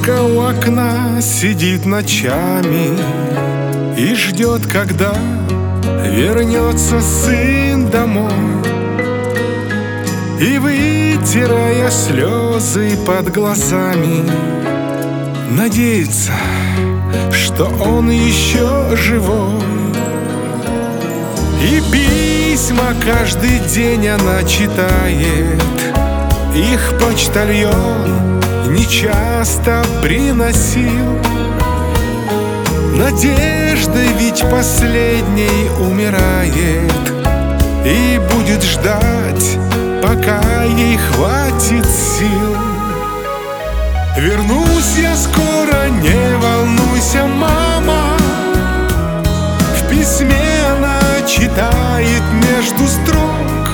Бабушка у окна сидит ночами и ждет, когда вернется сын домой. И, вытирая слезы под глазами, надеется, что он еще живой. И письма каждый день она читает, их почтальон нечасто приносил. Надежда ведь последней умирает и будет ждать, пока ей хватит сил. Вернусь я скоро, не волнуйся, мама. В письме она читает между строк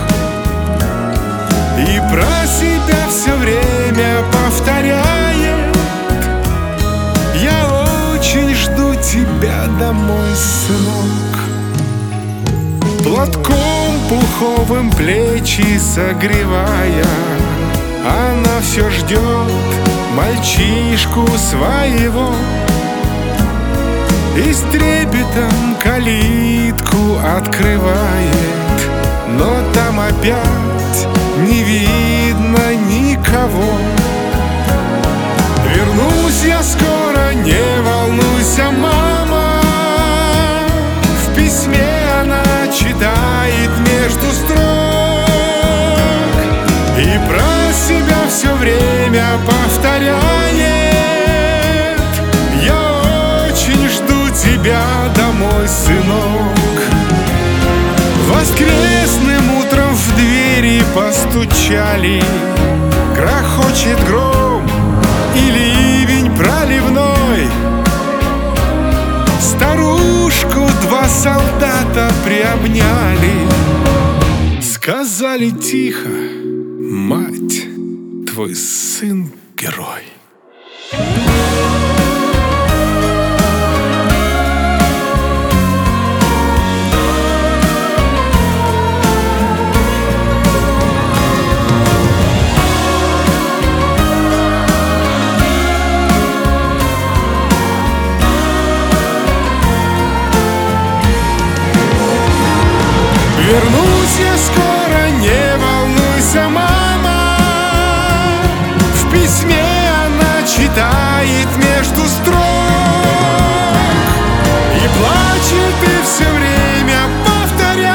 и про себя все время повторяет: я очень жду тебя домой, сынок. Платком пуховым плечи согревая, она все ждет мальчишку своего. И с трепетом калитку открывает, но там опять не видно никого. Вернусь я скоро, не волнуйся, мама. В письме она читает между строк и про себя все время повторяет: я очень жду тебя домой, сынок. Воскресным утром в двери постучали, грохочет гром и ливень проливной. Старушку два солдата приобняли, сказали тихо: мать, твой сын герой. Вернусь я скоро, не волнуйся, мама. В письме она читает между строк и плачет, и все время повторяет: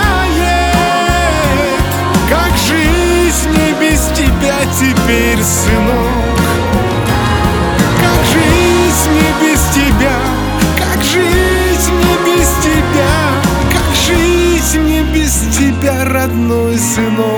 как жизнь не без тебя теперь, сынок. Как жизнь не без тебя, как жизнь не без тебя, как жизнь не без тебя, родной сынок.